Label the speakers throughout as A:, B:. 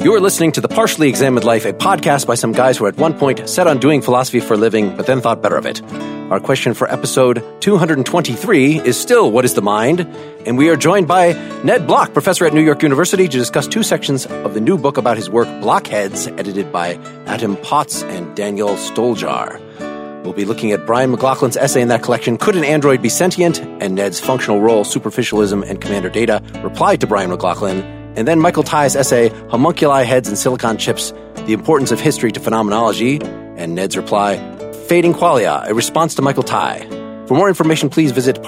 A: You are listening to The Partially Examined Life, a podcast by some guys who at one point set on doing philosophy for a living, but then thought better of it. Our question for episode 223 is still, what is the mind? And we are joined by Ned Block, professor at New York University, to discuss two sections of the new book about his work, Blockheads, edited by Adam Potts and Daniel Stoljar. We'll be looking at Brian McLaughlin's essay in that collection, Could an Android Be Sentient? And Ned's functional role, superficialism, and commander data, replied to Brian McLaughlin. And then Michael Tye's essay, Homunculi, Heads, and Silicon Chips, The Importance of History to Phenomenology, and Ned's reply, Fading Qualia, a response to Michael Tye. For more information, please visit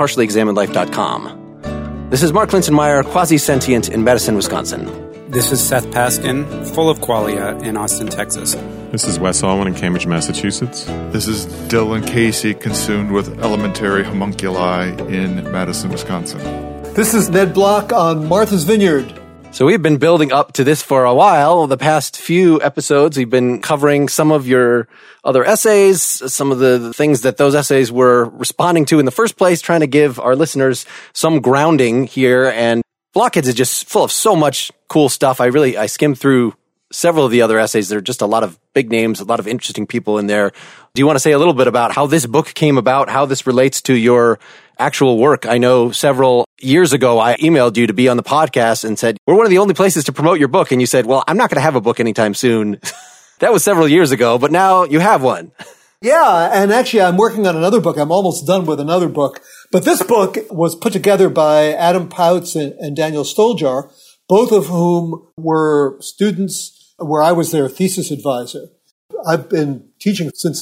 A: partiallyexaminedlife.com. This is Mark Linsenmeyer, quasi-sentient in Madison, Wisconsin.
B: This is Seth Paskin, full of qualia in Austin, Texas.
C: This is Wes Alwyn in Cambridge, Massachusetts.
D: This is Dylan Casey, consumed with elementary homunculi in Madison, Wisconsin.
E: This is Ned Block on Martha's Vineyard.
A: So we've been building up to this for a while. The past few episodes, we've been covering some of your other essays, some of the things that those essays were responding to in the first place, trying to give our listeners some grounding here. And Blockheads is just full of so much cool stuff. I skimmed through several of the other essays. There are just a lot of big names, a lot of interesting people in there. Do you want to say a little bit about how this book came about, how this relates to your actual work? I know several years ago, I emailed you to be on the podcast and said, we're one of the only places to promote your book. And you said, well, I'm not going to have a book anytime soon. That was several years ago, but now you have one.
E: Yeah, and actually I'm working on another book. I'm almost done with another book. But this book was put together by Adam Potts and Daniel Stoljar, both of whom were students where I was their thesis advisor. I've been teaching since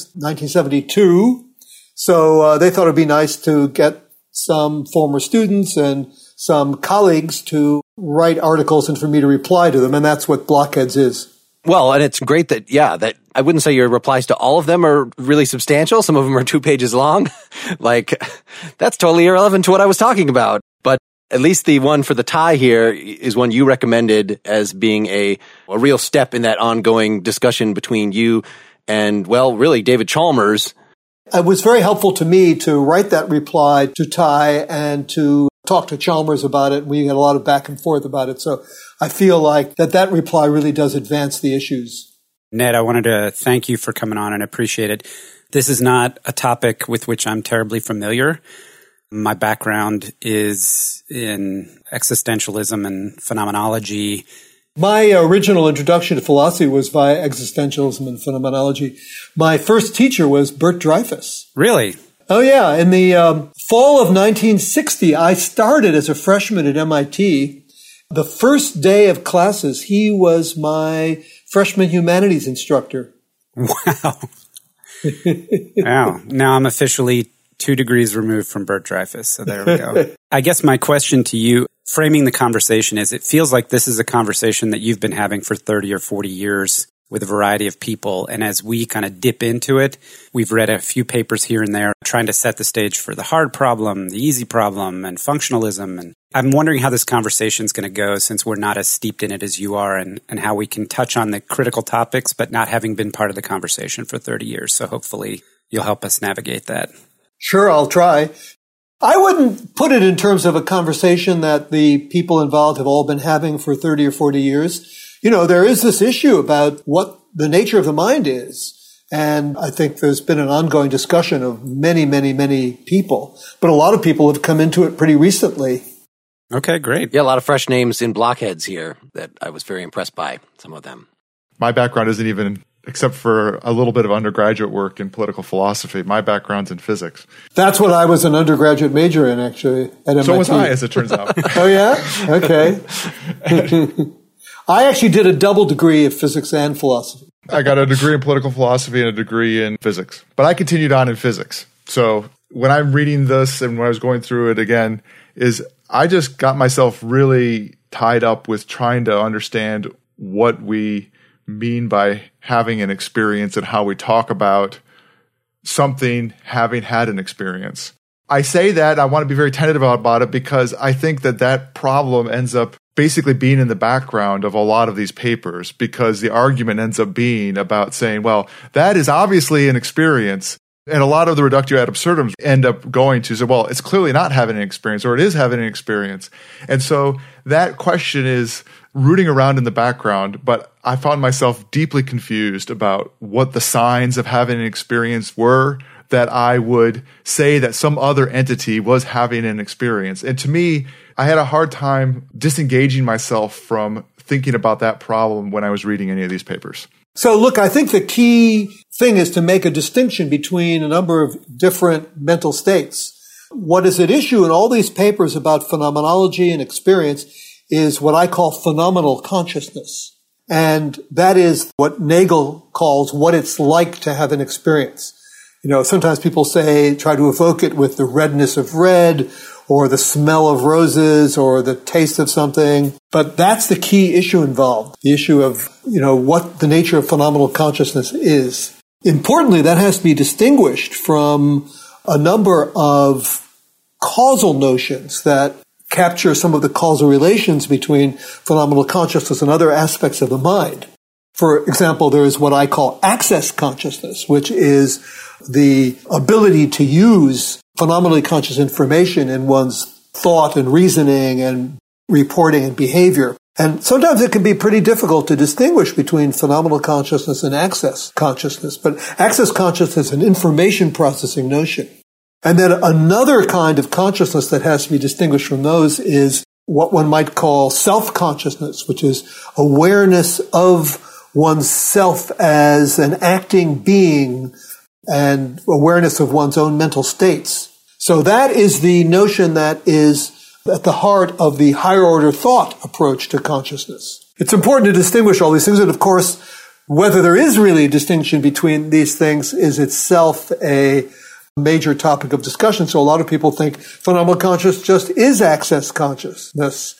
E: 1972, so they thought it'd be nice to get some former students and some colleagues to write articles and for me to reply to them, and that's what Blockheads is.
A: Well, and it's great that I wouldn't say your replies to all of them are really substantial. Some of them are 2 pages long. That's totally irrelevant to what I was talking about. But at least the one for the tie here is one you recommended as being a real step in that ongoing discussion between you and, well, really David Chalmers.
E: It was very helpful to me to write that reply to Tye and to talk to Chalmers about it. We had a lot of back and forth about it. So I feel like that reply really does advance the issues.
B: Ned, I wanted to thank you for coming on and appreciate it. This is not a topic with which I'm terribly familiar. My background is in existentialism and phenomenology.
E: My original introduction to philosophy was via existentialism and phenomenology. My first teacher was Bert Dreyfus.
B: Really?
E: Oh, yeah. In the fall of 1960, I started as a freshman at MIT. The first day of classes, he was my freshman humanities instructor.
B: Wow. Wow. Now I'm officially 2 degrees removed from Bert Dreyfus. So there we go. I guess my question to you, framing the conversation, is it feels like this is a conversation that you've been having for 30 or 40 years with a variety of people. And as we kind of dip into it, we've read a few papers here and there trying to set the stage for the hard problem, the easy problem, and functionalism. And I'm wondering how this conversation is going to go since we're not as steeped in it as you are, and how we can touch on the critical topics, but not having been part of the conversation for 30 years. So hopefully you'll help us navigate that.
E: Sure, I'll try. I wouldn't put it in terms of a conversation that the people involved have all been having for 30 or 40 years. You know, there is this issue about what the nature of the mind is. And I think there's been an ongoing discussion of many, many, many people. But a lot of people have come into it pretty recently.
B: Okay, great.
A: Yeah, a lot of fresh names in Blockheads here that I was very impressed by, some of them.
D: My background isn't even, except for a little bit of undergraduate work in political philosophy, my background's in physics.
E: That's what I was an undergraduate major in, actually, at MIT.
D: So was I, as it turns out.
E: Oh, yeah? Okay. I actually did a double degree of physics and philosophy.
D: I got a degree in political philosophy and a degree in physics. But I continued on in physics. So when I'm reading this and when I was going through it again, I just got myself really tied up with trying to understand what we mean by having an experience and how we talk about something having had an experience. I say that I want to be very tentative about it because I think that problem ends up basically being in the background of a lot of these papers, because the argument ends up being about saying, well, that is obviously an experience. And a lot of the reductio ad absurdum end up going to say, well, it's clearly not having an experience, or it is having an experience. And so that question is rooting around in the background, but I found myself deeply confused about what the signs of having an experience were, that I would say that some other entity was having an experience. And to me, I had a hard time disengaging myself from thinking about that problem when I was reading any of these papers.
E: So look, I think the key thing is to make a distinction between a number of different mental states. What is at issue in all these papers about phenomenology and experience is what I call phenomenal consciousness. And that is what Nagel calls what it's like to have an experience. You know, sometimes people try to evoke it with the redness of red or the smell of roses or the taste of something. But that's the key issue involved, the issue of, what the nature of phenomenal consciousness is. Importantly, that has to be distinguished from a number of causal notions that capture some of the causal relations between phenomenal consciousness and other aspects of the mind. For example, there is what I call access consciousness, which is the ability to use phenomenally conscious information in one's thought and reasoning and reporting and behavior. And sometimes it can be pretty difficult to distinguish between phenomenal consciousness and access consciousness. But access consciousness is an information processing notion. And then another kind of consciousness that has to be distinguished from those is what one might call self-consciousness, which is awareness of one's self as an acting being and awareness of one's own mental states. So that is the notion that is at the heart of the higher order thought approach to consciousness. It's important to distinguish all these things, and of course, whether there is really a distinction between these things is itself a major topic of discussion. So a lot of people think phenomenal consciousness just is access consciousness,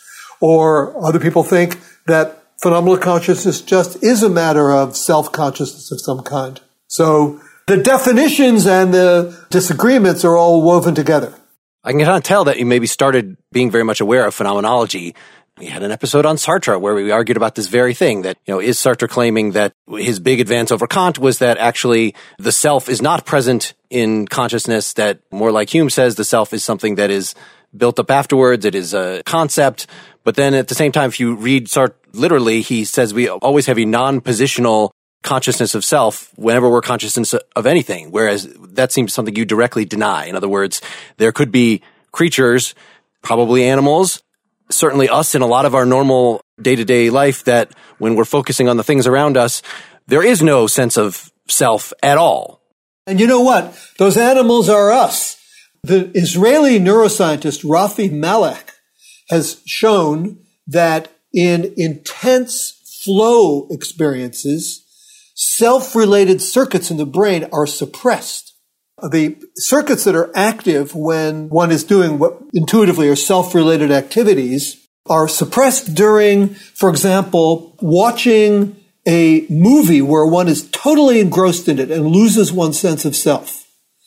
E: or other people think that phenomenal consciousness just is a matter of self-consciousness of some kind. So the definitions and the disagreements are all woven together.
A: I can kind of tell that you maybe started being very much aware of phenomenology. We had an episode on Sartre where we argued about this very thing, that, is Sartre claiming that his big advance over Kant was that actually the self is not present in consciousness, that more like Hume says, the self is something that is built up afterwards. It is a concept. But then at the same time, if you read Sartre literally, he says we always have a non-positional consciousness of self whenever we're conscious of anything, whereas that seems something you directly deny. In other words, there could be creatures, probably animals, certainly us in a lot of our normal day-to-day life, that when we're focusing on the things around us, there is no sense of self at all.
E: And you know what? Those animals are us. The Israeli neuroscientist Rafi Malek has shown that in intense flow experiences, self-related circuits in the brain are suppressed. The circuits that are active when one is doing what intuitively are self-related activities are suppressed during, for example, watching a movie where one is totally engrossed in it and loses one's sense of self.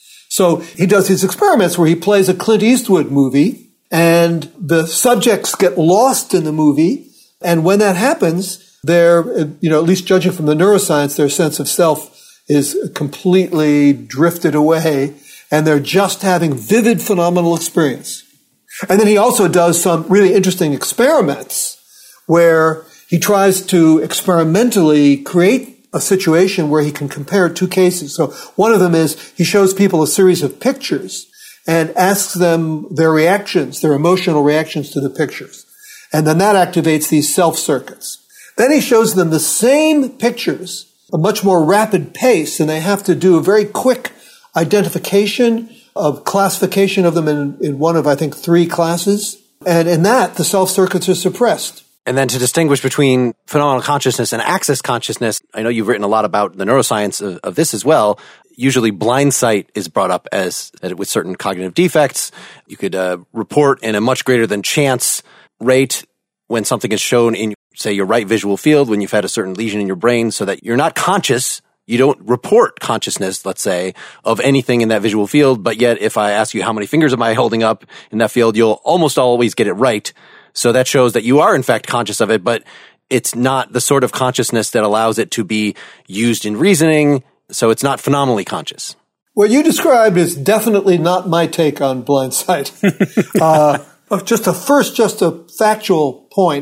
E: So he does these experiments where he plays a Clint Eastwood movie and the subjects get lost in the movie. And when that happens, at least judging from the neuroscience, their sense of self is completely drifted away, and they're just having vivid phenomenal experience. And then he also does some really interesting experiments where he tries to experimentally create a situation where he can compare two cases. So one of them is he shows people a series of pictures and asks them their reactions, their emotional reactions to the pictures. And then that activates these self circuits. Then he shows them the same pictures, a much more rapid pace, and they have to do a very quick identification of classification of them in one of, I think, 3 classes. And in that, the self circuits are suppressed.
A: And then to distinguish between phenomenal consciousness and access consciousness, I know you've written a lot about the neuroscience of this as well. Usually blind sight is brought up as that with certain cognitive defects. You could report in a much greater than chance rate when something is shown in, say, your right visual field, when you've had a certain lesion in your brain, so that you're not conscious. You don't report consciousness, let's say, of anything in that visual field. But yet, if I ask you how many fingers am I holding up in that field, you'll almost always get it right. So that shows that you are, in fact, conscious of it, but it's not the sort of consciousness that allows it to be used in reasoning. So it's not phenomenally conscious.
E: What you described is definitely not my take on blind sight. Just a factual point.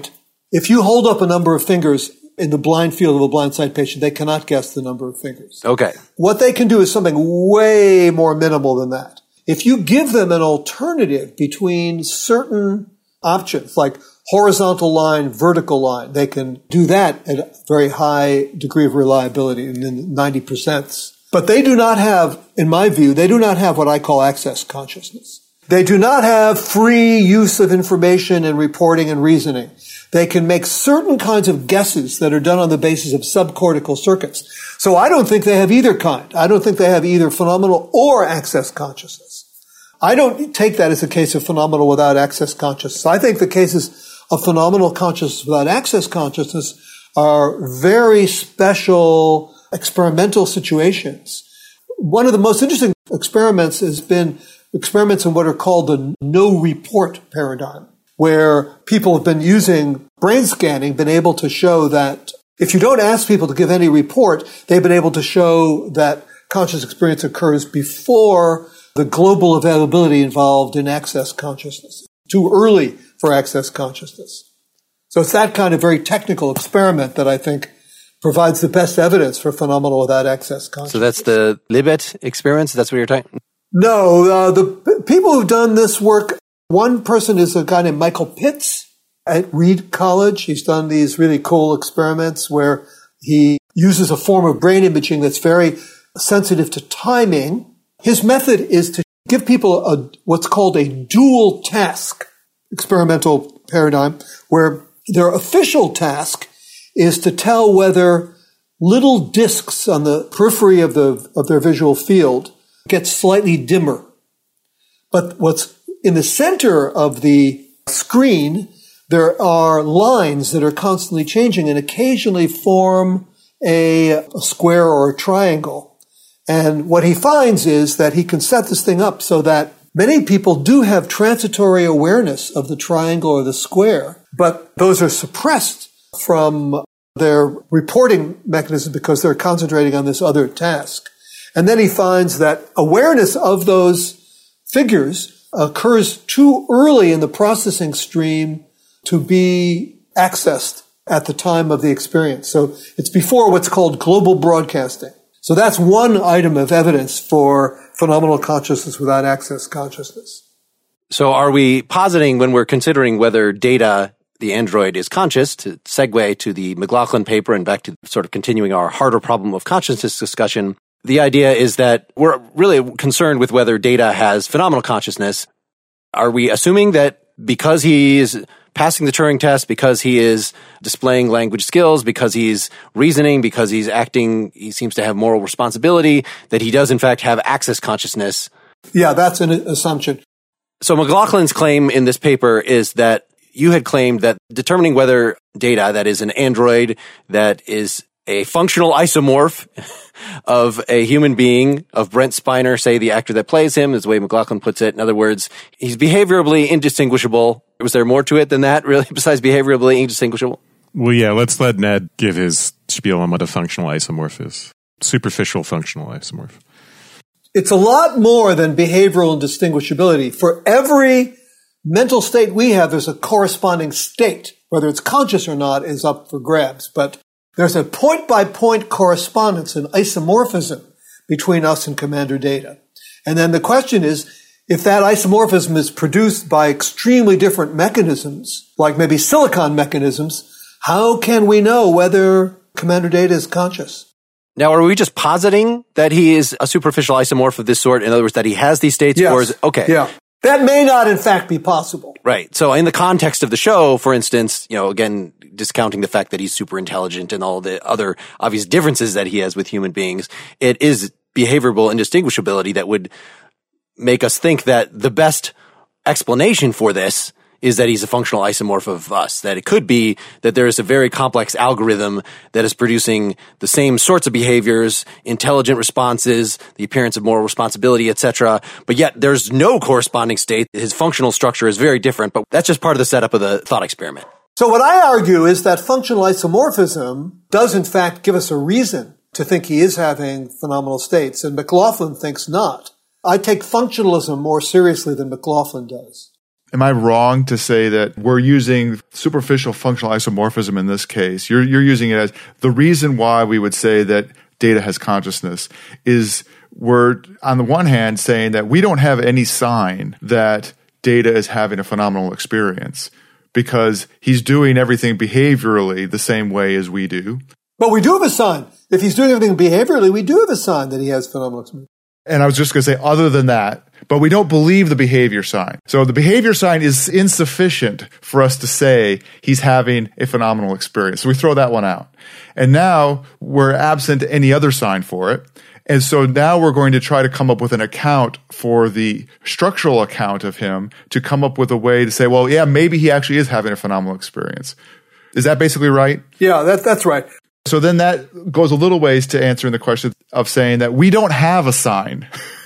E: If you hold up a number of fingers in the blind field of a blind sight patient, they cannot guess the number of fingers.
A: Okay.
E: What they can do is something way more minimal than that. If you give them an alternative between certain options, like horizontal line, vertical line, they can do that at a very high degree of reliability, in the 90%. But they do not have, in my view, they do not have what I call access consciousness. They do not have free use of information and reporting and reasoning. They can make certain kinds of guesses that are done on the basis of subcortical circuits. So I don't think they have either kind. I don't think they have either phenomenal or access consciousness. I don't take that as a case of phenomenal without access consciousness. I think the cases of phenomenal consciousness without access consciousness are very special experimental situations. One of the most interesting experiments has been experiments in what are called the no-report paradigm, where people have been using brain scanning, been able to show that if you don't ask people to give any report, they've been able to show that conscious experience occurs before the global availability involved in access consciousness. Too early for access consciousness. So it's that kind of very technical experiment that I think provides the best evidence for phenomenal without access consciousness.
A: So that's the Libet experience? That's what you're talking?
E: No, the people who've done this work, one person is a guy named Michael Pitts at Reed College. He's done these really cool experiments where he uses a form of brain imaging that's very sensitive to timing. His method is to give people what's called a dual task experimental paradigm, where their official task is to tell whether little disks on the periphery of their visual field get slightly dimmer. But what's in the center of the screen, there are lines that are constantly changing and occasionally form a square or a triangle. And what he finds is that he can set this thing up so that many people do have transitory awareness of the triangle or the square, but those are suppressed from their reporting mechanism because they're concentrating on this other task. And then he finds that awareness of those figures occurs too early in the processing stream to be accessed at the time of the experience. So it's before what's called global broadcasting. So that's one item of evidence for phenomenal consciousness without access consciousness.
A: So are we positing when we're considering whether Data, the android, is conscious, to segue to the McLaughlin paper and back to sort of continuing our harder problem of consciousness discussion, the idea is that we're really concerned with whether Data has phenomenal consciousness. Are we assuming that because he is passing the Turing test, because he is displaying language skills, because he's reasoning, because he's acting, he seems to have moral responsibility, that he does in fact have access consciousness?
E: Yeah, that's an assumption.
A: So McLaughlin's claim in this paper is that you had claimed that determining whether Data, that is an android that is a functional isomorph of a human being, of Brent Spiner, say the actor that plays him, is the way McLaughlin puts it. In other words, he's behaviorally indistinguishable. Was there more to it than that, really, besides behaviorally indistinguishable?
C: Well, yeah, let's let Ned give his spiel on what a functional isomorph is. Superficial functional isomorph.
E: It's a lot more than behavioral indistinguishability. For every mental state we have, there's a corresponding state. Whether it's conscious or not is up for grabs. But there's a point-by-point correspondence and isomorphism between us and Commander Data. And then the question is, if that isomorphism is produced by extremely different mechanisms, like maybe silicon mechanisms, how can we know whether Commander Data is conscious?
A: Now, are we just positing that he is a superficial isomorph of this sort? In other words, that he has these states?
E: Yes.
A: Or is it, okay.
E: Yeah. That may not, in fact, be possible.
A: Right. So in the context of the show, for instance, again, discounting the fact that he's super intelligent and all the other obvious differences that he has with human beings, it is behavioral indistinguishability that would make us think that the best explanation for this is that he's a functional isomorph of us, that it could be that there is a very complex algorithm that is producing the same sorts of behaviors, intelligent responses, the appearance of moral responsibility, etc., but yet there's no corresponding state. His functional structure is very different, but that's just part of the setup of the thought experiment.
E: So what I argue is that functional isomorphism does in fact give us a reason to think he is having phenomenal states, and McLaughlin thinks not. I take functionalism more seriously than McLaughlin does.
D: Am I wrong to say that we're using superficial functional isomorphism in this case? You're using it as the reason why we would say that data has consciousness is we're, on the one hand, saying that we don't have any sign that data is having a phenomenal experience because he's doing everything behaviorally the same way as we do.
E: But we do have a sign. If he's doing everything behaviorally, we do have a sign that he has phenomenal experience.
D: And I was just going to say, other than that, but we don't believe the behavior sign. So the behavior sign is insufficient for us to say he's having a phenomenal experience. So we throw that one out. And now we're absent any other sign for it. And so now we're going to try to come up with an account for the structural account of him to come up with a way to say, well, yeah, maybe he actually is having a phenomenal experience. Is that basically right?
E: Yeah, that's right.
D: So then that goes a little ways to answering the question of saying that we don't have a sign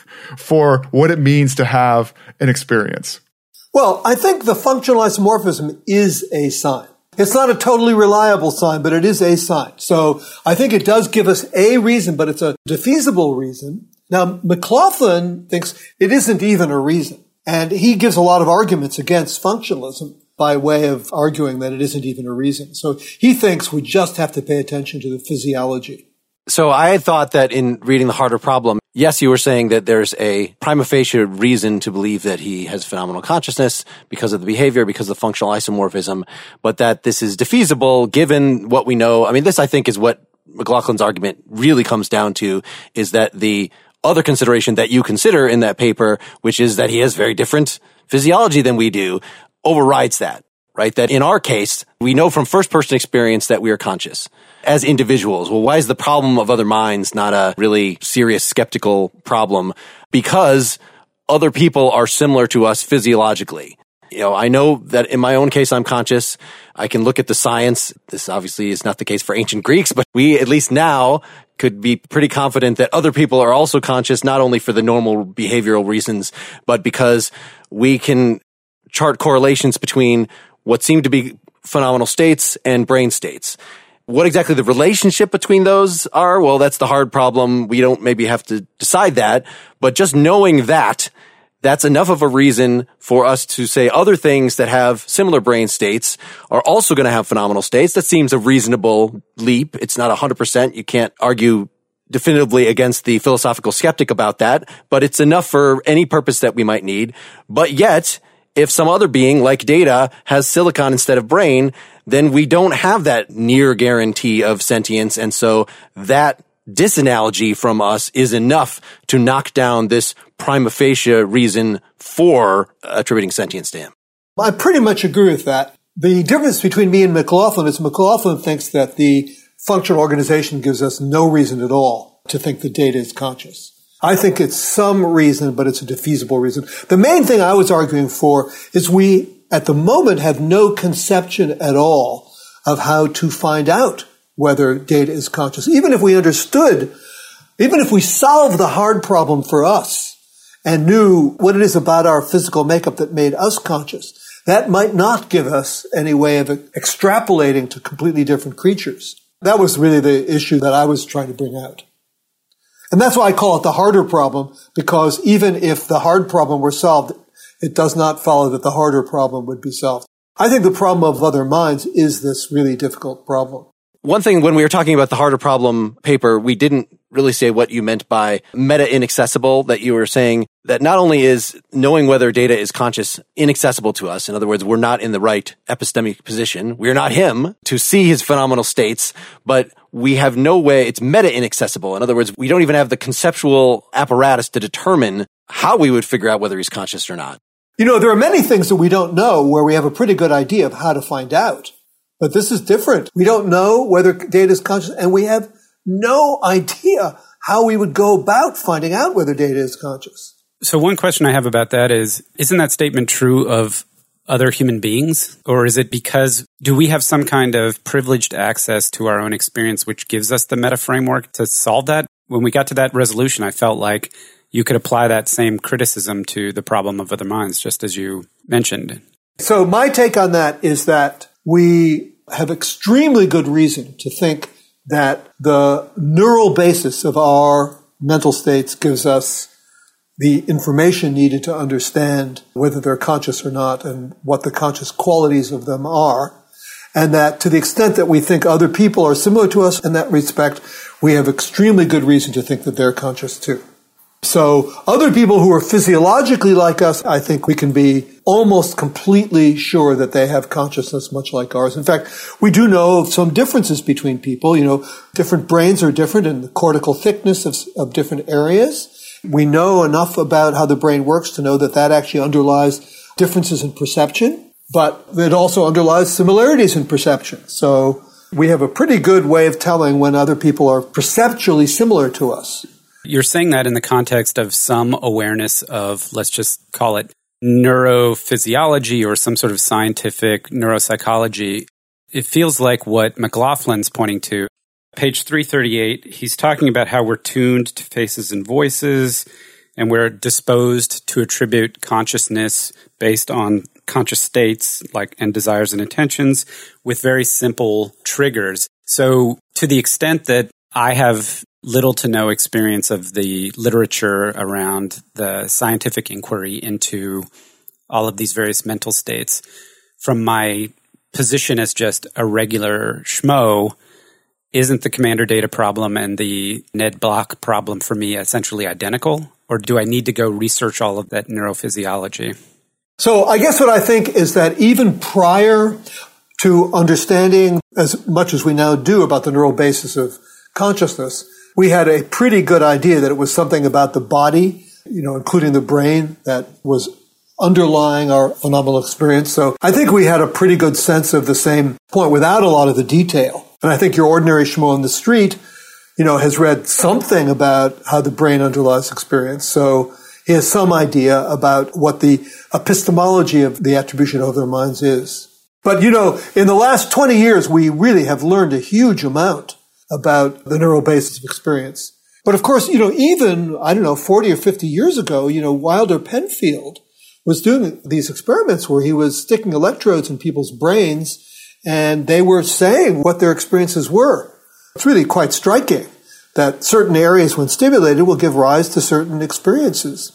D: for what it means to have an experience.
E: Well, I think the functional isomorphism is a sign. It's not a totally reliable sign, but it is a sign. So I think it does give us a reason, but it's a defeasible reason. Now, McLaughlin thinks it isn't even a reason. And he gives a lot of arguments against functionalism by way of arguing that it isn't even a reason. So he thinks we just have to pay attention to the physiology.
A: So I had thought that in reading The Harder Problem, yes, you were saying that there's a prima facie reason to believe that he has phenomenal consciousness because of the behavior, because of the functional isomorphism, but that this is defeasible given what we know. I mean, this I think is what McLaughlin's argument really comes down to, is that the other consideration that you consider in that paper, which is that he has very different physiology than we do, overrides that, right? That in our case, we know from first-person experience that we are conscious as individuals. Well, why is the problem of other minds not a really serious skeptical problem? Because other people are similar to us physiologically. You know, I know that in my own case, I'm conscious. I can look at the science. This obviously is not the case for ancient Greeks, but we, at least now, could be pretty confident that other people are also conscious, not only for the normal behavioral reasons, but because we can chart correlations between what seem to be phenomenal states and brain states. What exactly the relationship between those are, well, that's the hard problem. We don't maybe have to decide that, but just knowing that, that's enough of a reason for us to say other things that have similar brain states are also going to have phenomenal states. That seems a reasonable leap. It's not 100%. You can't argue definitively against the philosophical skeptic about that, but it's enough for any purpose that we might need. But yet, if some other being, like data, has silicon instead of brain, then we don't have that near guarantee of sentience. And so that disanalogy from us is enough to knock down this prima facie reason for attributing sentience to him.
E: I pretty much agree with that. The difference between me and McLaughlin is McLaughlin thinks that the functional organization gives us no reason at all to think the data is conscious. I think it's some reason, but it's a defeasible reason. The main thing I was arguing for is we, at the moment, have no conception at all of how to find out whether data is conscious. Even if we understood, even if we solved the hard problem for us and knew what it is about our physical makeup that made us conscious, that might not give us any way of extrapolating to completely different creatures. That was really the issue that I was trying to bring out. And that's why I call it the harder problem, because even if the hard problem were solved, it does not follow that the harder problem would be solved. I think the problem of other minds is this really difficult problem.
A: One thing, when we were talking about the harder problem paper, we didn't really say what you meant by meta-inaccessible, that you were saying that not only is knowing whether data is conscious inaccessible to us, in other words, we're not in the right epistemic position, we're not him to see his phenomenal states, but we have no way, it's meta-inaccessible. In other words, we don't even have the conceptual apparatus to determine how we would figure out whether he's conscious or not.
E: You know, there are many things that we don't know where we have a pretty good idea of how to find out. But this is different. We don't know whether data is conscious, and we have no idea how we would go about finding out whether data is conscious.
B: So one question I have about that is, isn't that statement true of other human beings? Or is it because, do we have some kind of privileged access to our own experience which gives us the meta framework to solve that? When we got to that resolution, I felt like you could apply that same criticism to the problem of other minds, just as you mentioned.
E: So my take on that is that we have extremely good reason to think that the neural basis of our mental states gives us the information needed to understand whether they're conscious or not and what the conscious qualities of them are. And that to the extent that we think other people are similar to us in that respect, we have extremely good reason to think that they're conscious too. So other people who are physiologically like us, I think we can be almost completely sure that they have consciousness much like ours. In fact, we do know of some differences between people. Different brains are different in the cortical thickness of different areas. We know enough about how the brain works to know that actually underlies differences in perception, but it also underlies similarities in perception. So we have a pretty good way of telling when other people are perceptually similar to us.
B: You're saying that in the context of some awareness of, let's just call it neurophysiology or some sort of scientific neuropsychology. It feels like what McLaughlin's pointing to. Page 338, he's talking about how we're tuned to faces and voices, and we're disposed to attribute consciousness based on conscious states and desires and intentions with very simple triggers. So to the extent that I have little to no experience of the literature around the scientific inquiry into all of these various mental states, from my position as just a regular schmo, isn't the Commander Data problem and the Ned Block problem for me essentially identical? Or do I need to go research all of that neurophysiology?
E: So I guess what I think is that even prior to understanding as much as we now do about the neural basis of consciousness, we had a pretty good idea that it was something about the body, including the brain, that was underlying our phenomenal experience. So I think we had a pretty good sense of the same point without a lot of the detail. And I think your ordinary schmo on the street, has read something about how the brain underlies experience. So he has some idea about what the epistemology of the attribution of their minds is. But, in the last 20 years, we really have learned a huge amount about the neural basis of experience. But of course, even, 40 or 50 years ago, Wilder Penfield was doing these experiments where he was sticking electrodes in people's brains and they were saying what their experiences were. It's really quite striking that certain areas, when stimulated, will give rise to certain experiences.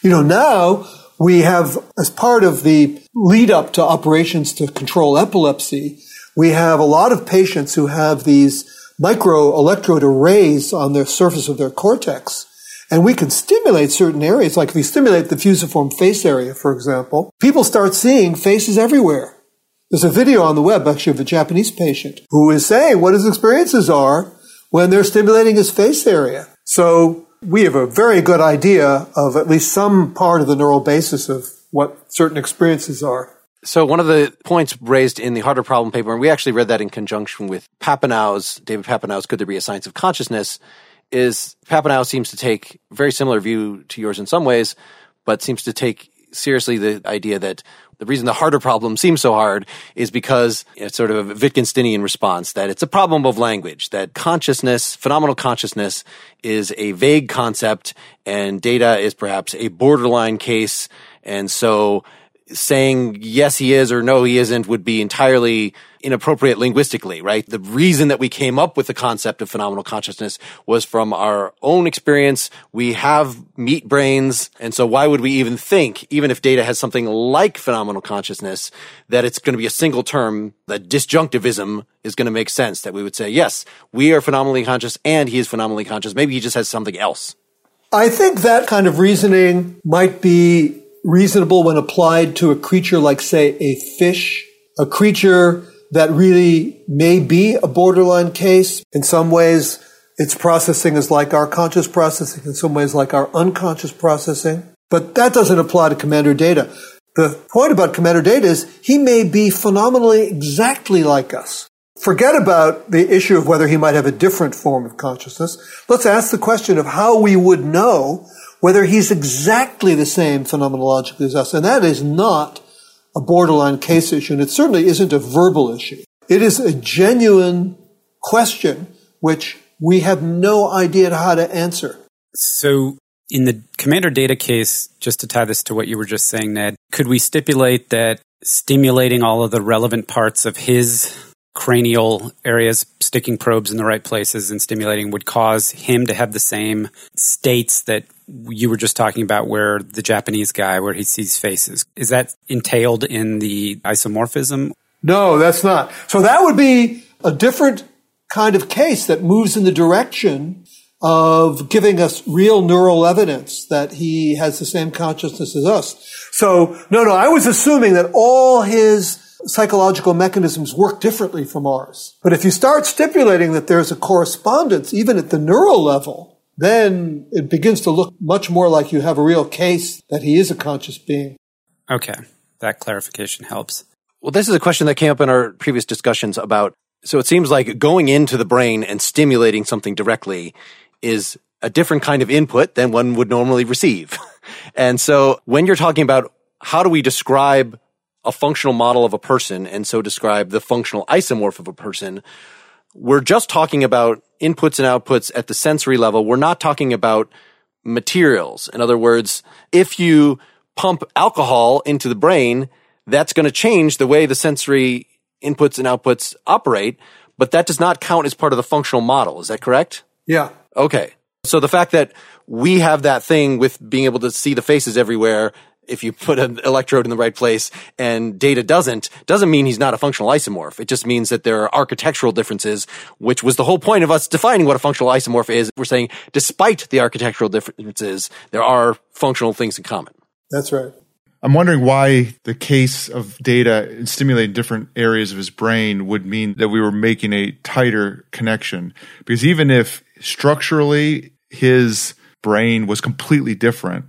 E: Now we have, as part of the lead up to operations to control epilepsy, we have a lot of patients who have these microelectrode arrays on the surface of their cortex. And we can stimulate certain areas, like if we stimulate the fusiform face area, for example, people start seeing faces everywhere. There's a video on the web, actually, of a Japanese patient who is saying what his experiences are when they're stimulating his face area. So we have a very good idea of at least some part of the neural basis of what certain experiences are.
A: So one of the points raised in the Harder Problem paper, and we actually read that in conjunction with David Papineau's Could There Be a Science of Consciousness, is Papineau seems to take a very similar view to yours in some ways, but seems to take seriously the idea that the reason the harder problem seems so hard is because it's sort of a Wittgensteinian response, that it's a problem of language, that consciousness, phenomenal consciousness, is a vague concept and data is perhaps a borderline case. And so saying yes he is or no he isn't would be entirely inappropriate linguistically, right? The reason that we came up with the concept of phenomenal consciousness was from our own experience. We have meat brains, and so why would we even think, even if data has something like phenomenal consciousness, that it's going to be a single term, that disjunctivism is going to make sense, that we would say, yes, we are phenomenally conscious and he is phenomenally conscious. Maybe he just has something else.
E: I think that kind of reasoning might be reasonable when applied to a creature like, say, a fish, a creature that really may be a borderline case. In some ways, its processing is like our conscious processing, in some ways like our unconscious processing. But that doesn't apply to Commander Data. The point about Commander Data is he may be phenomenally exactly like us. Forget about the issue of whether he might have a different form of consciousness. Let's ask the question of how we would know whether he's exactly the same phenomenologically as us. And that is not a borderline case issue, and it certainly isn't a verbal issue. It is a genuine question which we have no idea how to answer.
B: So in the Commander Data case, just to tie this to what you were just saying, Ned, could we stipulate that stimulating all of the relevant parts of his cranial areas, sticking probes in the right places and stimulating would cause him to have the same states that you were just talking about where the Japanese guy, where he sees faces. Is that entailed in the isomorphism?
E: No, that's not. So that would be a different kind of case that moves in the direction of giving us real neural evidence that he has the same consciousness as us. So, no, I was assuming that all his psychological mechanisms work differently from ours. But if you start stipulating that there's a correspondence, even at the neural level, then it begins to look much more like you have a real case that he is a conscious being.
B: Okay, that clarification helps.
A: Well, this is a question that came up in our previous discussions about, so it seems like going into the brain and stimulating something directly is a different kind of input than one would normally receive. And so when you're talking about how do we describe a functional model of a person and so describe the functional isomorph of a person, we're just talking about inputs and outputs at the sensory level. We're not talking about materials. In other words, if you pump alcohol into the brain, that's going to change the way the sensory inputs and outputs operate, but that does not count as part of the functional model. Is that correct?
E: Yeah.
A: Okay. So the fact that we have that thing with being able to see the faces everywhere, if you put an electrode in the right place and Data doesn't mean he's not a functional isomorph. It just means that there are architectural differences, which was the whole point of us defining what a functional isomorph is. We're saying despite the architectural differences, there are functional things in common.
E: That's right.
D: I'm wondering why the case of Data stimulating different areas of his brain would mean that we were making a tighter connection. Because even if structurally his brain was completely different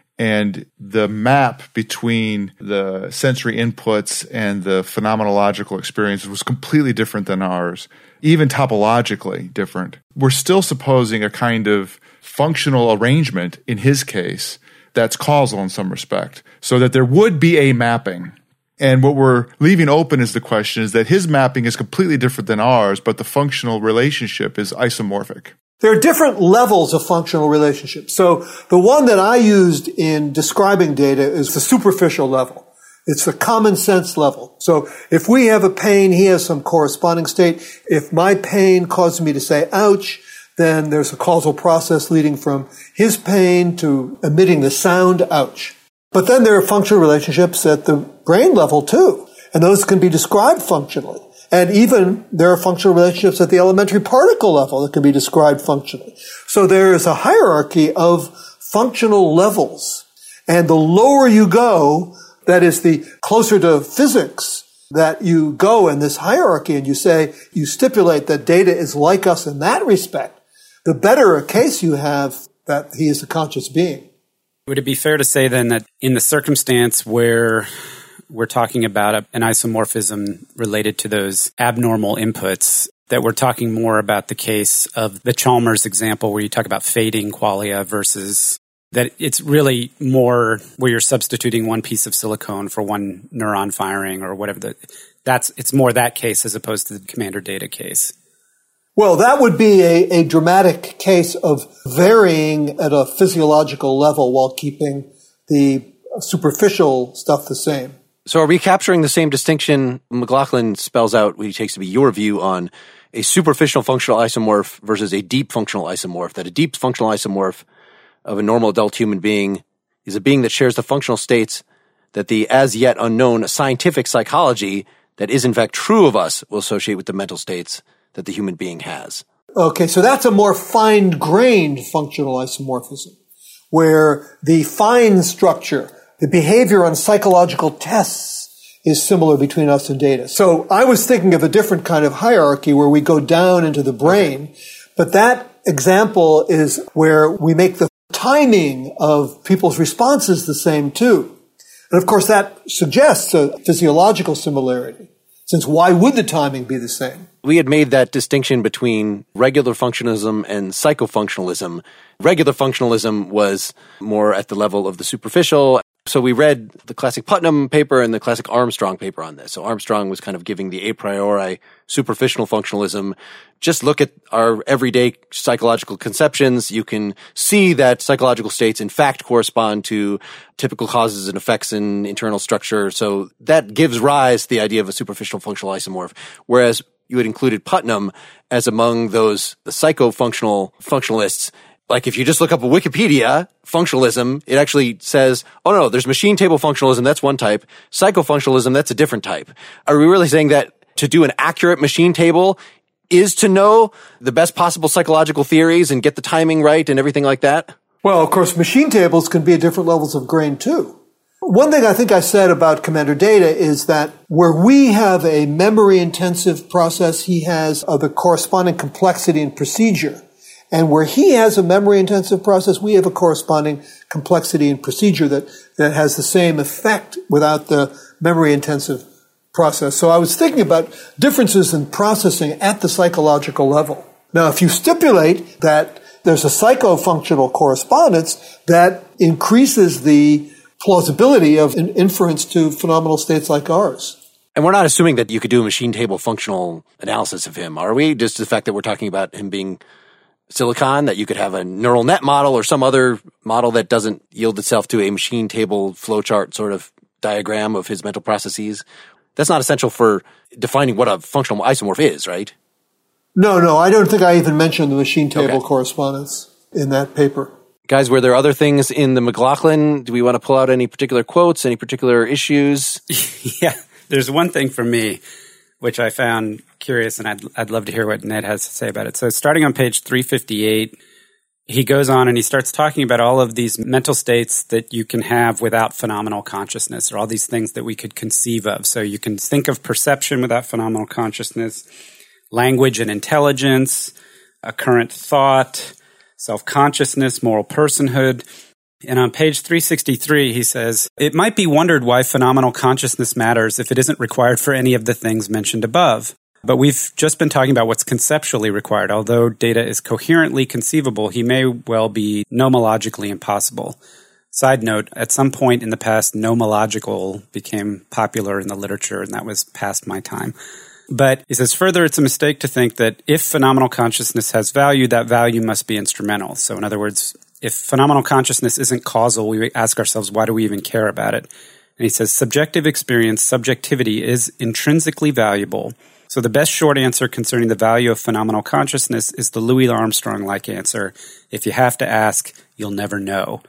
D: and the map between the sensory inputs and the phenomenological experience was completely different than ours, even topologically different, we're still supposing a kind of functional arrangement in his case that's causal in some respect, so that there would be a mapping. And what we're leaving open is the question is that his mapping is completely different than ours, but the functional relationship is isomorphic.
E: There are different levels of functional relationships. So the one that I used in describing Data is the superficial level. It's the common sense level. So if we have a pain, he has some corresponding state. If my pain causes me to say, ouch, then there's a causal process leading from his pain to emitting the sound, ouch. But then there are functional relationships at the brain level too, and those can be described functionally. And even there are functional relationships at the elementary particle level that can be described functionally. So there is a hierarchy of functional levels. And the lower you go, that is the closer to physics that you go in this hierarchy, and you say, you stipulate that Data is like us in that respect, the better a case you have that he is a conscious being.
B: Would it be fair to say then that in the circumstance where we're talking about an isomorphism related to those abnormal inputs, that we're talking more about the case of the Chalmers example where you talk about fading qualia versus that it's really more where you're substituting one piece of silicone for one neuron firing or whatever. It's more that case as opposed to the Commander Data case.
E: Well, that would be a dramatic case of varying at a physiological level while keeping the superficial stuff the same.
A: So are we capturing the same distinction McLaughlin spells out, what he takes to be your view on a superficial functional isomorph versus a deep functional isomorph, that a deep functional isomorph of a normal adult human being is a being that shares the functional states that the as yet unknown scientific psychology that is in fact true of us will associate with the mental states that the human being has?
E: Okay, so that's a more fine-grained functional isomorphism, where the fine structure, the behavior on psychological tests is similar between us and Data. So I was thinking of a different kind of hierarchy where we go down into the brain, but that example is where we make the timing of people's responses the same too. And of course that suggests a physiological similarity, since why would the timing be the same?
A: We had made that distinction between regular functionalism and psychofunctionalism. Regular functionalism was more at the level of the superficial. So we read the classic Putnam paper and the classic Armstrong paper on this. So Armstrong was kind of giving the a priori superficial functionalism. Just look at our everyday psychological conceptions. You can see that psychological states in fact correspond to typical causes and effects in internal structure. So that gives rise to the idea of a superficial functional isomorph. Whereas you had included Putnam as among those, the functionalists. Like if you just look up a Wikipedia, functionalism, it actually says, oh no, there's machine table functionalism, that's one type. Psychofunctionalism, that's a different type. Are we really saying that to do an accurate machine table is to know the best possible psychological theories and get the timing right and everything like that?
E: Well, of course, machine tables can be at different levels of grain too. One thing I think I said about Commander Data is that where we have a memory-intensive process, he has the corresponding complexity and procedure. And where he has a memory-intensive process, we have a corresponding complexity and procedure that has the same effect without the memory-intensive process. So I was thinking about differences in processing at the psychological level. Now, if you stipulate that there's a psychofunctional correspondence, that increases the plausibility of an inference to phenomenal states like ours.
A: And we're not assuming that you could do a machine table functional analysis of him, are we? Just the fact that we're talking about him being silicon, that you could have a neural net model or some other model that doesn't yield itself to a machine table flowchart sort of diagram of his mental processes. That's not essential for defining what a functional isomorph is, right?
E: No, I don't think I even mentioned the machine table correspondence in that paper.
A: Guys, were there other things in the McLaughlin? Do we want to pull out any particular quotes, any particular issues?
B: Yeah, there's one thing for me, which I found curious, and I'd love to hear what Ned has to say about it. So starting on page 358, he goes on and he starts talking about all of these mental states that you can have without phenomenal consciousness, or all these things that we could conceive of. So you can think of perception without phenomenal consciousness, language and intelligence, a current thought, self-consciousness, moral personhood. And on page 363, he says, it might be wondered why phenomenal consciousness matters if it isn't required for any of the things mentioned above. But we've just been talking about what's conceptually required. Although Data is coherently conceivable, he may well be nomologically impossible. Side note, at some point in the past, nomological became popular in the literature, and that was past my time. But he says, further, it's a mistake to think that if phenomenal consciousness has value, that value must be instrumental. So in other words, if phenomenal consciousness isn't causal, we ask ourselves, why do we even care about it? And he says, subjective experience, subjectivity is intrinsically valuable. So the best short answer concerning the value of phenomenal consciousness is the Louis Armstrong-like answer. If you have to ask, you'll never know.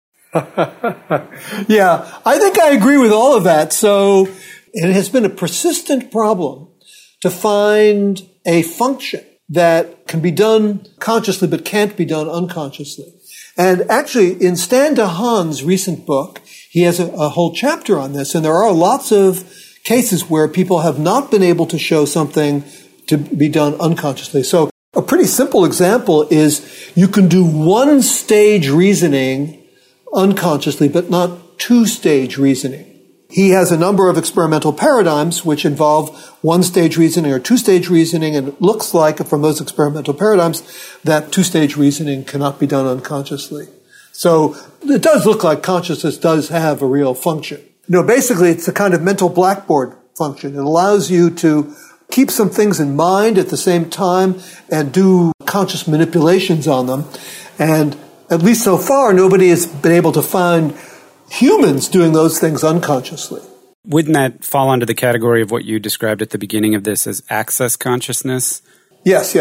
E: Yeah, I think I agree with all of that. So it has been a persistent problem to find a function that can be done consciously but can't be done unconsciously. And actually, in Stan DeHaan's recent book, he has a whole chapter on this, and there are lots of cases where people have not been able to show something to be done unconsciously. So a pretty simple example is you can do one-stage reasoning unconsciously, but not two-stage reasoning. He has a number of experimental paradigms which involve one-stage reasoning or two-stage reasoning, and it looks like from those experimental paradigms that two-stage reasoning cannot be done unconsciously. So it does look like consciousness does have a real function. Basically it's a kind of mental blackboard function. It allows you to keep some things in mind at the same time and do conscious manipulations on them. And at least so far, nobody has been able to find humans doing those things unconsciously.
B: Wouldn't that fall under the category of what you described at the beginning of this as access consciousness?
E: Yes.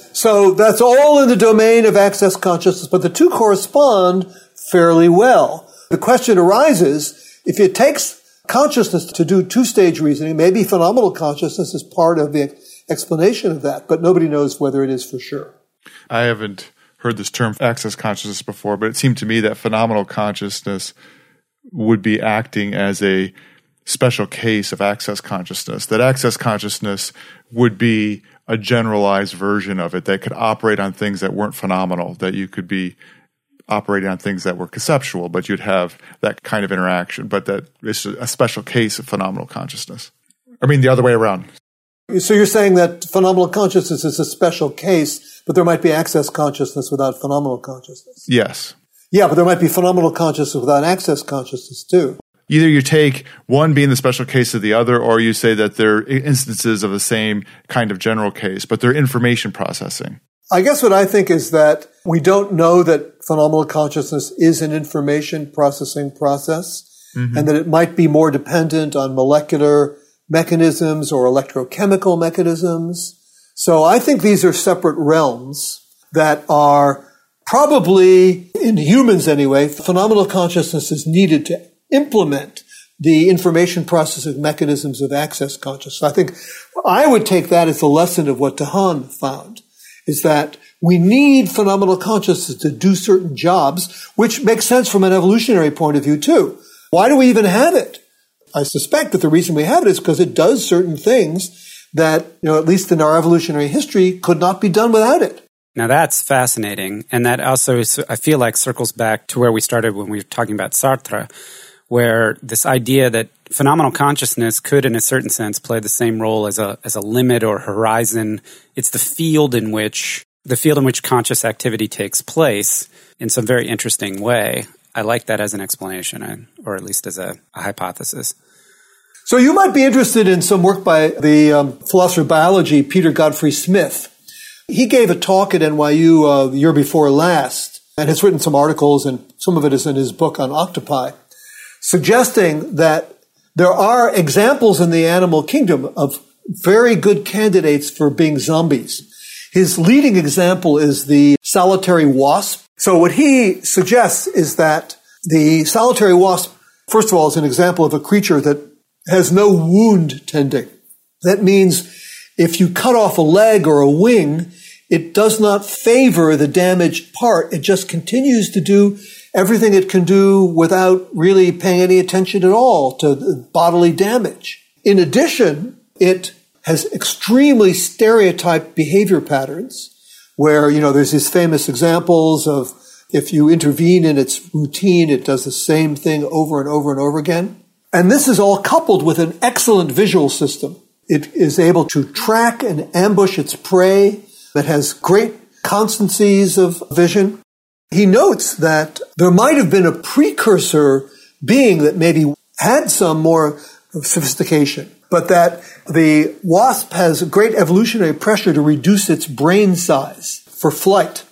E: So that's all in the domain of access consciousness, but the two correspond fairly well. The question arises, if it takes consciousness to do two-stage reasoning, maybe phenomenal consciousness is part of the explanation of that, but nobody knows whether it is for sure.
D: I haven't heard this term access consciousness before, but it seemed to me that phenomenal consciousness would be acting as a special case of access consciousness, that access consciousness would be a generalized version of it that could operate on things that weren't phenomenal, that you could be operating on things that were conceptual, but you'd have that kind of interaction, but that it's a special case of phenomenal consciousness. I mean, the other way around.
E: So you're saying that phenomenal consciousness is a special case, but there might be access consciousness without phenomenal consciousness.
D: Yes.
E: Yeah, but there might be phenomenal consciousness without access consciousness too.
D: Either you take one being the special case of the other, or you say that they're instances of the same kind of general case, but they're information processing.
E: I guess what I think is that we don't know that phenomenal consciousness is an information processing process, and that it might be more dependent on molecular mechanisms or electrochemical mechanisms. So I think these are separate realms that are probably, in humans anyway, phenomenal consciousness is needed to implement the information processing mechanisms of access consciousness. I think I would take that as the lesson of what Dehaene found, is that we need phenomenal consciousness to do certain jobs, which makes sense from an evolutionary point of view too. Why do we even have it? I suspect that the reason we have it is because it does certain things that, at least in our evolutionary history, could not be done without it.
B: Now that's fascinating. And that also, I feel like, circles back to where we started when we were talking about Sartre, where this idea that phenomenal consciousness could, in a certain sense, play the same role as a limit or horizon. It's the field in which conscious activity takes place in some very interesting way. I like that as an explanation, or at least as a hypothesis.
E: So you might be interested in some work by the philosopher of biology, Peter Godfrey Smith. He gave a talk at NYU the year before last and has written some articles, and some of it is in his book on octopi, suggesting that there are examples in the animal kingdom of very good candidates for being zombies. His leading example is the solitary wasp. So what he suggests is that the solitary wasp, first of all, is an example of a creature that has no wound tending. That means if you cut off a leg or a wing, it does not favor the damaged part. It just continues to do everything it can do without really paying any attention at all to bodily damage. In addition, it has extremely stereotyped behavior patterns where, there's these famous examples of if you intervene in its routine, it does the same thing over and over and over again. And this is all coupled with an excellent visual system. It is able to track and ambush its prey. That has great constancies of vision. He notes that there might have been a precursor being that maybe had some more sophistication, but that the wasp has great evolutionary pressure to reduce its brain size for flight.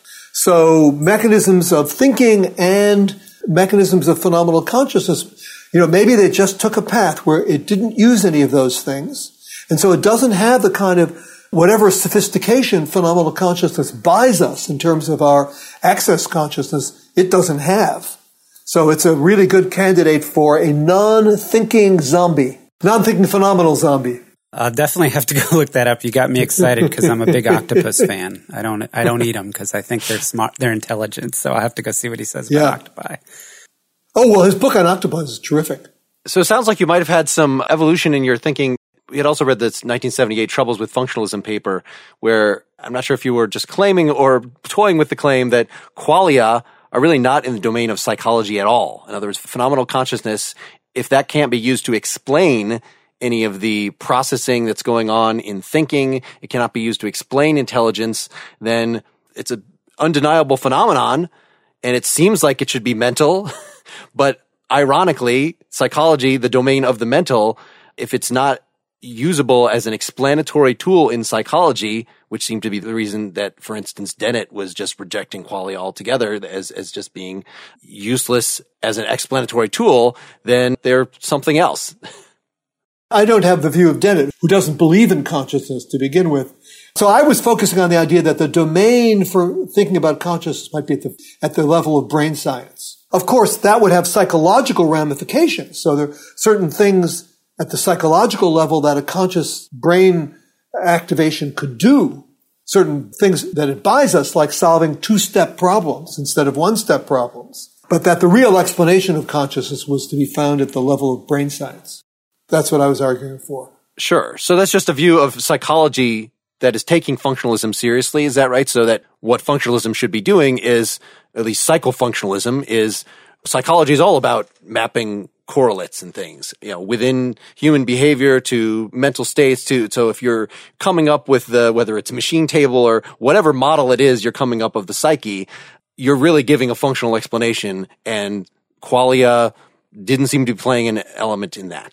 E: So mechanisms of thinking and mechanisms of phenomenal consciousness, maybe they just took a path where it didn't use any of those things. And so it doesn't have the kind of whatever sophistication phenomenal consciousness buys us in terms of our access consciousness, it doesn't have. So it's a really good candidate for a non-thinking zombie, non-thinking phenomenal zombie.
B: I'll definitely have to go look that up. You got me excited because I'm a big octopus fan. I don't eat them because I think they're smart, they're intelligent. So I'll have to go see what he says about octopi.
E: Oh, well, his book on octopus is terrific.
A: So it sounds like you might have had some evolution in your thinking. We had also read this 1978 Troubles with Functionalism paper, where I'm not sure if you were just claiming or toying with the claim that qualia are really not in the domain of psychology at all. In other words, phenomenal consciousness, if that can't be used to explain any of the processing that's going on in thinking, it cannot be used to explain intelligence, then it's an undeniable phenomenon, and it seems like it should be mental. But ironically, psychology, the domain of the mental, if it's not usable as an explanatory tool in psychology, which seemed to be the reason that, for instance, Dennett was just rejecting qualia altogether as just being useless as an explanatory tool, then they're something else.
E: I don't have the view of Dennett, who doesn't believe in consciousness to begin with. So I was focusing on the idea that the domain for thinking about consciousness might be at the level of brain science. Of course, that would have psychological ramifications. So there are certain things at the psychological level that a conscious brain activation could do, certain things that it buys us, like solving two-step problems instead of one-step problems, but that the real explanation of consciousness was to be found at the level of brain science. That's what I was arguing for.
A: Sure. So that's just a view of psychology that is taking functionalism seriously. Is that right? So that what functionalism should be doing is, at least psychofunctionalism is, psychology is all about mapping correlates and things, within human behavior to mental states so if you're coming up with whether it's a machine table or whatever model it is you're coming up of the psyche, you're really giving a functional explanation, and qualia didn't seem to be playing an element in that.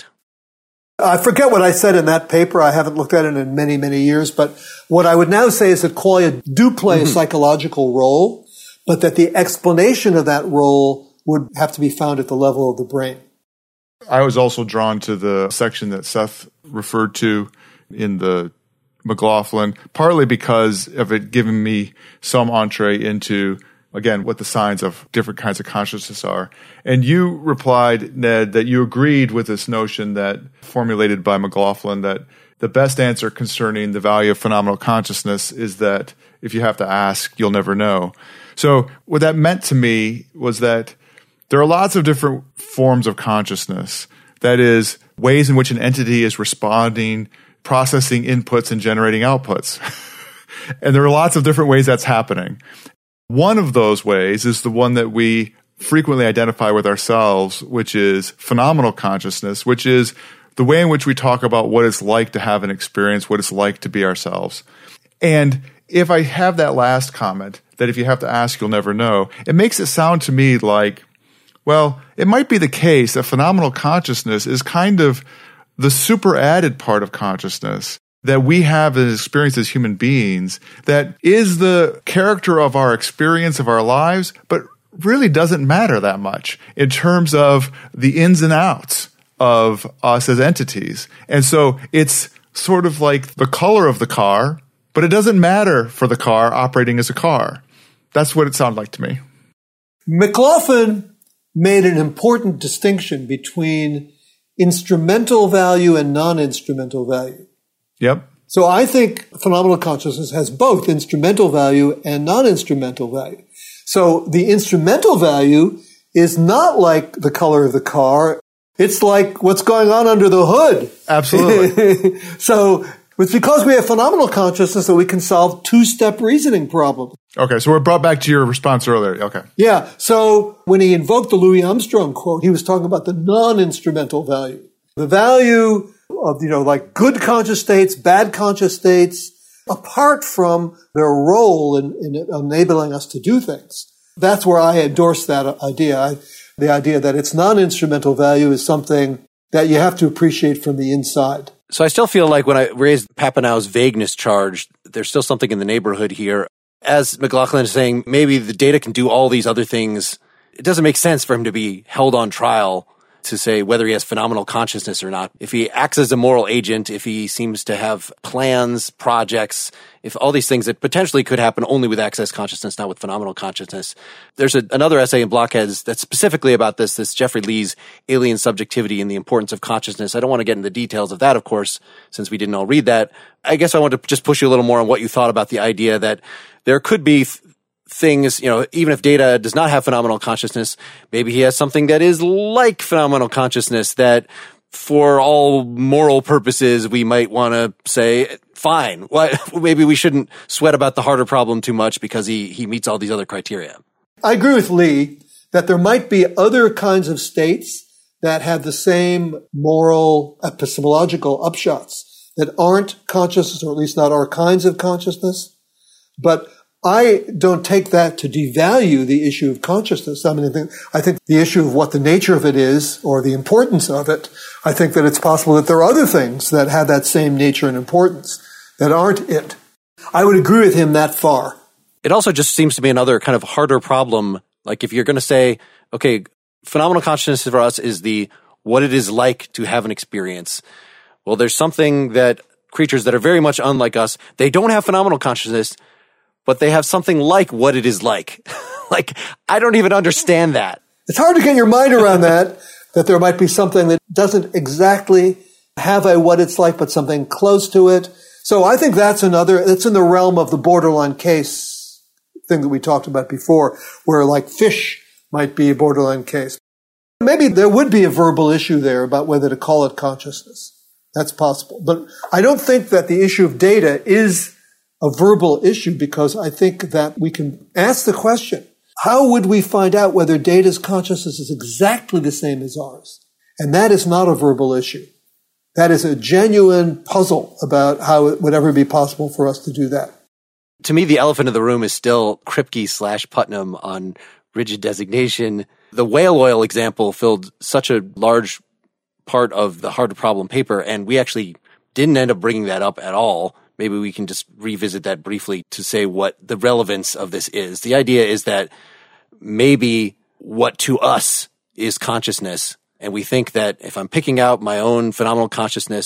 E: I forget what I said in that paper. I haven't looked at it in many, many years, but what I would now say is that qualia do play a psychological role, but that the explanation of that role would have to be found at the level of the brain.
D: I was also drawn to the section that Seth referred to in the McLaughlin, partly because of it giving me some entree into, again, what the signs of different kinds of consciousness are. And you replied, Ned, that you agreed with this notion that formulated by McLaughlin, that the best answer concerning the value of phenomenal consciousness is that if you have to ask, you'll never know. So what that meant to me was that there are lots of different forms of consciousness. That is, ways in which an entity is responding, processing inputs, and generating outputs. And there are lots of different ways that's happening. One of those ways is the one that we frequently identify with ourselves, which is phenomenal consciousness, which is the way in which we talk about what it's like to have an experience, what it's like to be ourselves. And if I have that last comment, that if you have to ask, you'll never know, it makes it sound to me like, well, it might be the case that phenomenal consciousness is kind of the super added part of consciousness that we have as experience as human beings, that is the character of our experience of our lives, but really doesn't matter that much in terms of the ins and outs of us as entities. And so it's sort of like the color of the car, but it doesn't matter for the car operating as a car. That's what it sounded like to me.
E: McLaughlin made an important distinction between instrumental value and non-instrumental value.
D: Yep.
E: So I think phenomenal consciousness has both instrumental value and non-instrumental value. So the instrumental value is not like the color of the car. It's like what's going on under the hood.
D: Absolutely.
E: So it's because we have phenomenal consciousness that we can solve two-step reasoning problems.
D: Okay, so we're brought back to your response earlier. Okay.
E: Yeah, so when he invoked the Louis Armstrong quote, he was talking about the non-instrumental value. The value of, like good conscious states, bad conscious states, apart from their role in enabling us to do things. That's where I endorse that idea. The idea that its non-instrumental value is something that you have to appreciate from the inside.
A: So I still feel like when I raised Papineau's vagueness charge, there's still something in the neighborhood here. As McLaughlin is saying, maybe the data can do all these other things. It doesn't make sense for him to be held on trial to say whether he has phenomenal consciousness or not. If he acts as a moral agent, if he seems to have plans, projects, if all these things that potentially could happen only with access consciousness, not with phenomenal consciousness. There's another essay in Blockheads that's specifically about this Jeffrey Lee's alien subjectivity and the importance of consciousness. I don't want to get into the details of that, of course, since we didn't all read that. I guess I want to just push you a little more on what you thought about the idea that there could be things, even if Data does not have phenomenal consciousness, maybe he has something that is like phenomenal consciousness that for all moral purposes, we might want to say, fine, maybe we shouldn't sweat about the harder problem too much because he meets all these other criteria.
E: I agree with Lee that there might be other kinds of states that have the same moral epistemological upshots that aren't consciousness, or at least not our kinds of consciousness. But I don't take that to devalue the issue of consciousness. I think the issue of what the nature of it is, or the importance of it, I think that it's possible that there are other things that have that same nature and importance that aren't it. I would agree with him that far.
A: It also just seems to be another kind of harder problem. Like if you're going to say, okay, phenomenal consciousness for us is what it is like to have an experience. Well, there's something that creatures that are very much unlike us, they don't have phenomenal consciousness, but they have something like what it is like. Like, I don't even understand that.
E: It's hard to get your mind around that there might be something that doesn't exactly have a what it's like, but something close to it. So I think that's in the realm of the borderline case thing that we talked about before, where like fish might be a borderline case. Maybe there would be a verbal issue there about whether to call it consciousness. That's possible. But I don't think that the issue of data is a verbal issue, because I think that we can ask the question, how would we find out whether data's consciousness is exactly the same as ours? And that is not a verbal issue. That is a genuine puzzle about how it would ever be possible for us to do that.
A: To me, the elephant in the room is still Kripke/Putnam on rigid designation. The whale oil example filled such a large part of the hard to problem paper, and we actually didn't end up bringing that up at all. Maybe we can just revisit that briefly to say what the relevance of this is. The idea is that maybe what to us is consciousness, and we think that if I'm picking out my own phenomenal consciousness,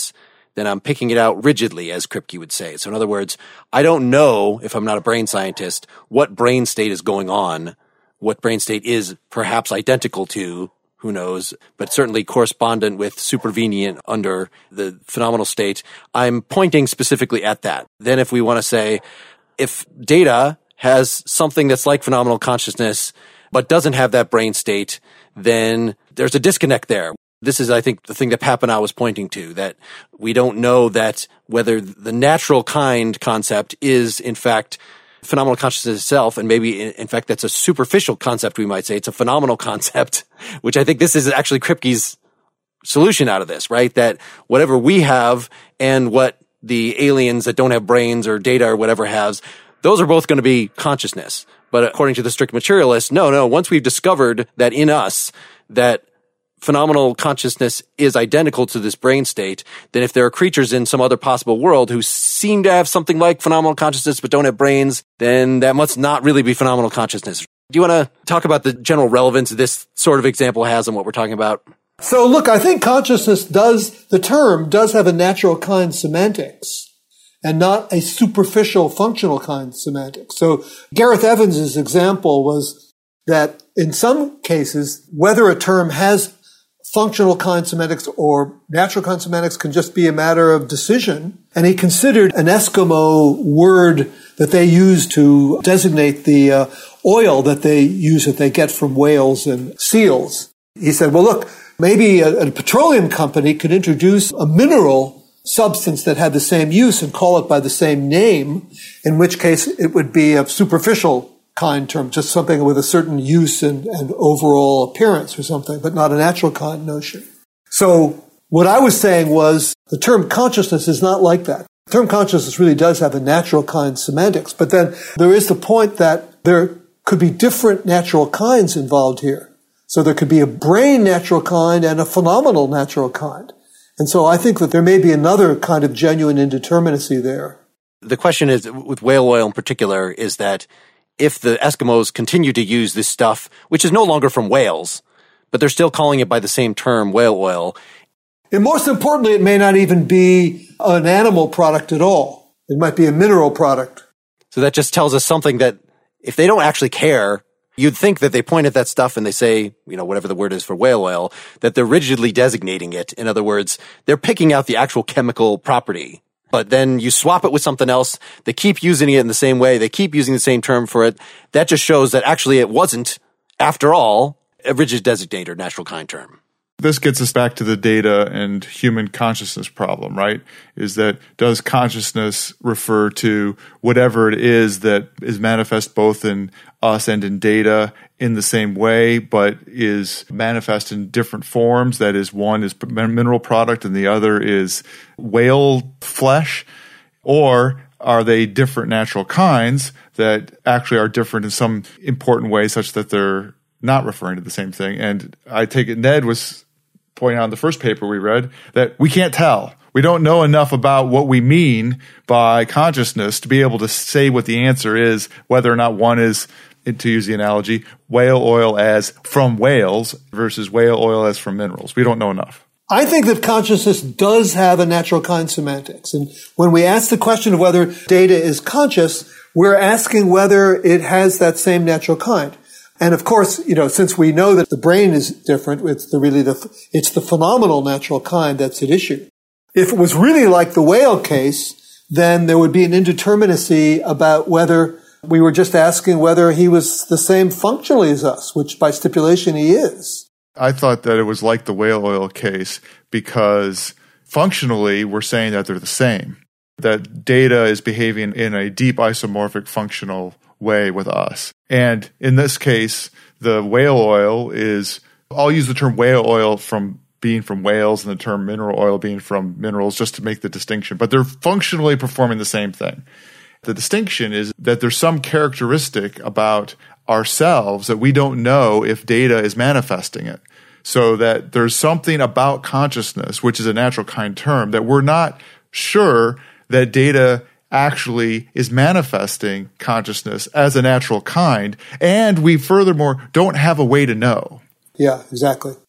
A: then I'm picking it out rigidly, as Kripke would say. So in other words, I don't know, if I'm not a brain scientist, what brain state is going on, what brain state is perhaps identical to, who knows, but certainly correspondent with supervenient under the phenomenal state. I'm pointing specifically at that. Then if we want to say, if data has something that's like phenomenal consciousness, but doesn't have that brain state, then there's a disconnect there. This is, I think, the thing that Papineau was pointing to, that we don't know that whether the natural kind concept is, in fact, phenomenal consciousness itself, and maybe, in fact, that's a superficial concept, we might say. It's a phenomenal concept, which I think this is actually Kripke's solution out of this, right? That whatever we have and what the aliens that don't have brains or data or whatever has, those are both going to be consciousness. But according to the strict materialist, no, once we've discovered that in us, that phenomenal consciousness is identical to this brain state, then if there are creatures in some other possible world who seem to have something like phenomenal consciousness but don't have brains, then that must not really be phenomenal consciousness. Do you want to talk about the general relevance this sort of example has on what we're talking about?
E: So look, I think consciousness the term does have a natural kind semantics and not a superficial functional kind semantics. So Gareth Evans' example was that in some cases, whether a term has functional kind semantics or natural kind semantics can just be a matter of decision. And he considered an Eskimo word that they use to designate the oil that they use that they get from whales and seals. He said, well, look, maybe a petroleum company could introduce a mineral substance that had the same use and call it by the same name, in which case it would be a superficial kind term, just something with a certain use and overall appearance or something, but not a natural kind notion. So what I was saying was the term consciousness is not like that. The term consciousness really does have a natural kind semantics, but then there is the point that there could be different natural kinds involved here. So there could be a brain natural kind and a phenomenal natural kind. And so I think that there may be another kind of genuine indeterminacy there.
A: The question is, with whale oil in particular, is that if the Eskimos continue to use this stuff, which is no longer from whales, but they're still calling it by the same term, whale oil.
E: And most importantly, it may not even be an animal product at all. It might be a mineral product.
A: So that just tells us something that if they don't actually care, you'd think that they point at that stuff and they say, whatever the word is for whale oil, that they're rigidly designating it. In other words, they're picking out the actual chemical property. But then you swap it with something else. They keep using it in the same way. They keep using the same term for it. That just shows that actually it wasn't, after all, a rigid designator, natural kind term.
D: This gets us back to the data and human consciousness problem, right? Is that does consciousness refer to whatever it is that is manifest both in us and in data in the same way, but is manifest in different forms? That is, one is mineral product and the other is whale flesh? Or are they different natural kinds that actually are different in some important way such that they're not referring to the same thing? And I take it Ned was pointing out in the first paper we read that we can't tell. We don't know enough about what we mean by consciousness to be able to say what the answer is, whether or not one is, to use the analogy, whale oil as from whales versus whale oil as from minerals. We don't know enough.
E: I think that consciousness does have a natural kind semantics. And when we ask the question of whether data is conscious, we're asking whether it has that same natural kind. And of course, since we know that the brain is different, it's the phenomenal natural kind that's at issue. If it was really like the whale case, then there would be an indeterminacy about whether we were just asking whether he was the same functionally as us, which by stipulation he is.
D: I thought that it was like the whale oil case because functionally we're saying that they're the same, that data is behaving in a deep isomorphic functional way with us. And in this case, the whale oil is, I'll use the term whale oil from being from whales and the term mineral oil being from minerals just to make the distinction, but they're functionally performing the same thing. The distinction is that there's some characteristic about ourselves that we don't know if data is manifesting it. So that there's something about consciousness, which is a natural kind term, that we're not sure that data actually is manifesting consciousness as a natural kind, and we furthermore don't have a way to know.
E: Yeah, exactly.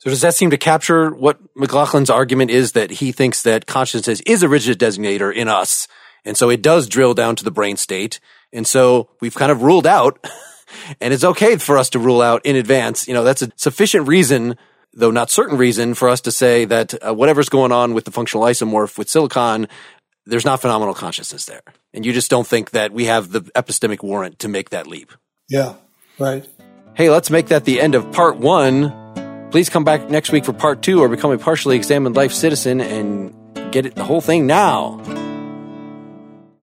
A: So does that seem to capture what McLaughlin's argument is, that he thinks that consciousness is a rigid designator in us, and so it does drill down to the brain state, and so we've kind of ruled out, and it's okay for us to rule out in advance. That's a sufficient reason, though not certain reason, for us to say that whatever's going on with the functional isomorph with silicon, there's not phenomenal consciousness there. And you just don't think that we have the epistemic warrant to make that leap.
E: Yeah, right.
A: Hey, let's make that the end of part 1. Please come back next week for part 2, or become a partially examined life citizen and get the whole thing now.